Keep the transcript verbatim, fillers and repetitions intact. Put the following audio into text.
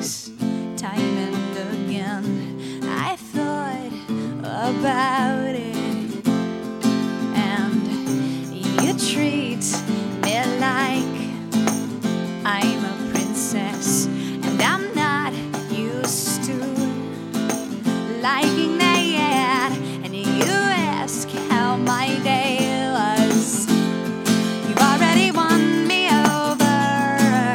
this time and again. I thought about it.